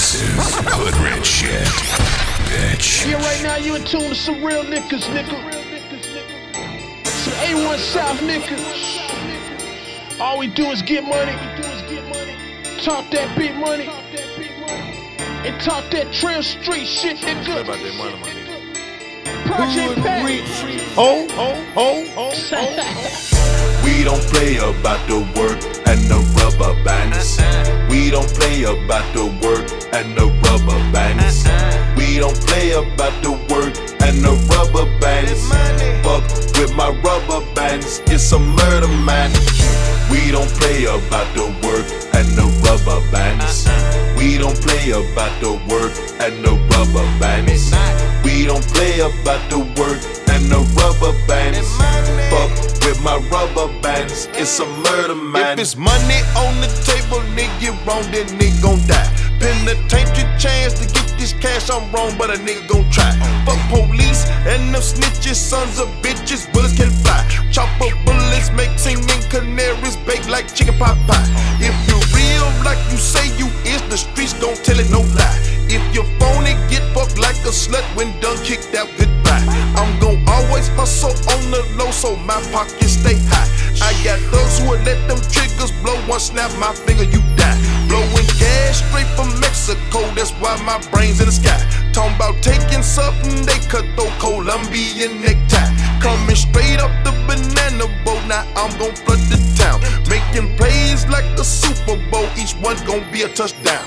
This is hood rich shit, bitch. Yeah, right now you in tune to some real niggas, nigga. Some A1 South niggas. All we do is get money. Talk that big money. And talk that trail street shit, nigga. Play about that money, my nigga. Project Pat. We don't play about the work and the rubber bands. We don't play about the work and the rubber bands. We don't play about the work and the rubber bands. Fuck with my rubber bands, it's a murder, man. We don't play about the work and the rubber bands. We don't play about the work and the rubber bands. We don't play about the work and the rubber bands. Fuck with my rubber bands, it's a murder, man. If it's money on the table, nigga wrong, then nigga gon' die. Penitentiary chance to get this cash, I'm wrong, but a nigga gon' try. Fuck police and them snitches, sons of bitches, bullets can fly. Chopper bullets make singing canaries bake like chicken pot pie. If you real like you say you is, the streets don't tell it no lie. If you phony, get fucked like a slut when done kicked out, goodbye. I'm gon' always hustle on the low so my pockets stay high. I got thugs who will let them triggers blow, one snap my finger, you die. Blowing gas straight from Mexico, that's why my brain's in the sky. Talking about taking something, they cut through Colombian necktie. Coming straight up the banana boat, now I'm gon' flood the town. Making plays like the Super Bowl, each one gon' be a touchdown.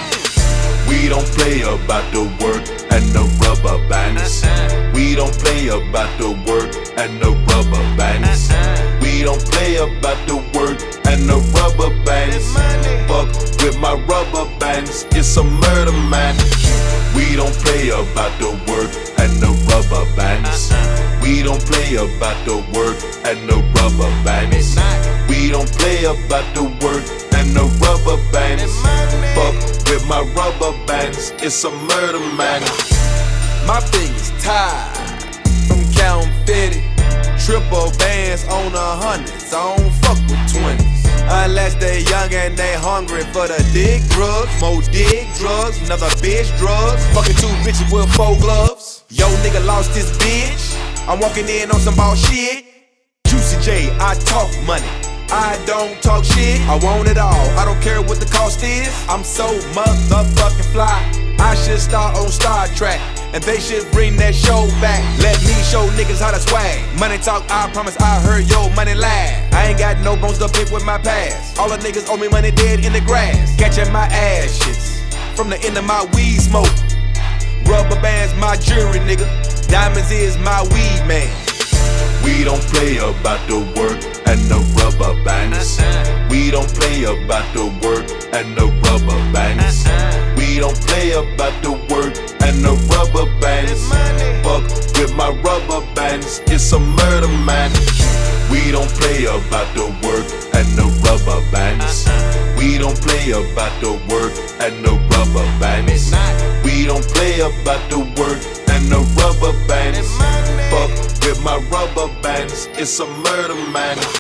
We don't play about the work and the rubber bands. We don't play about the work and the rubber bands. We don't play about the work and the rubber bands. Fuck with my rubber bands, it's a murder, man. We don't play about the work and the rubber bands. We don't play about the work and the rubber bands. We don't play about the work and the rubber bands. Fuck with my rubber bands, it's a murder, man. My fingers tired from counting 50. Triple bands on 100s, I don't fuck with 20s. Unless they young and they hungry for the dick drugs. More dick drugs, another bitch drugs. Fucking 2 bitches with 4 gloves. Yo nigga lost his bitch, I'm walking in on some ball shit. Juicy J, I talk money, I don't talk shit. I want it all, I don't care what the cost is. I'm so motherfucking fly, I should start on Star Trek, and they should bring that show back. Let me show niggas how to swag. Money talk, I promise I heard your money laugh. I ain't got no bones to pick with my past. All the niggas owe me money dead in the grass. Catching my ashes from the end of my weed smoke. Rubber bands my jury, nigga. Diamonds is my weed, man. We don't play about the work and the rubber bands. We don't play about the work and the rubber bands. We don't play about the work and the rubber bands. Fuck with my rubber bands, it's a murder, man. We don't play about the work and the rubber bands. We don't play about the work and the rubber bands. We don't play about the work and the rubber bands. Fuck with my rubber bands, it's a murder, man.